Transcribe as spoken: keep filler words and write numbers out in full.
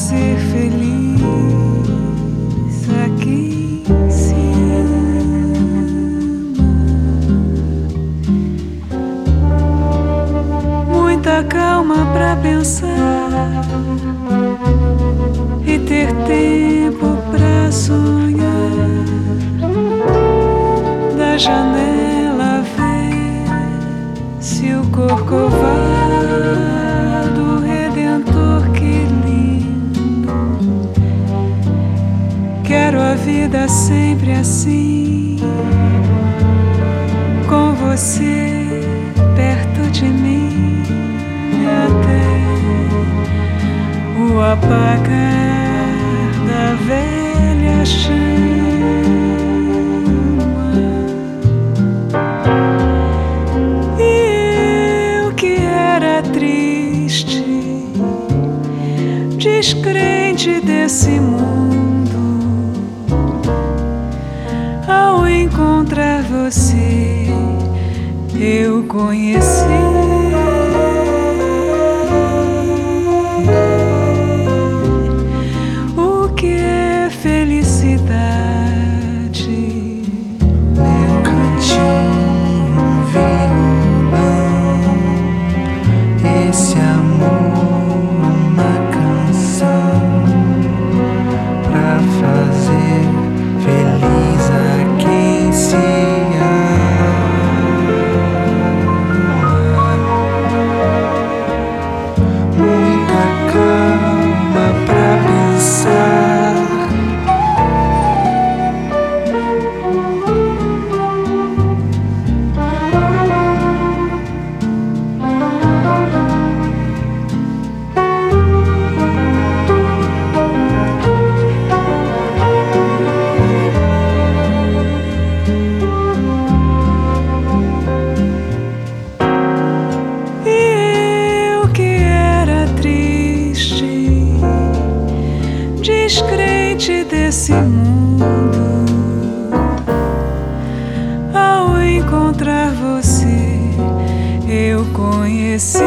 ser feliz aqui se ama. Muita calma pra pensar e ter tempo pra sonhar. Da janela ver se o Corcovado Redentor, que lindo. Quero a vida sempre assim, com você perto de mim, até o apagar da velha chama. Descrente desse mundo, ao encontrar você, eu conheci o que é felicidade. Meu cantinho, violão, esse amor, fazer feliz a quem se ama. Muita calma pra pensar. Descrente desse mundo, ao encontrar você, eu conheci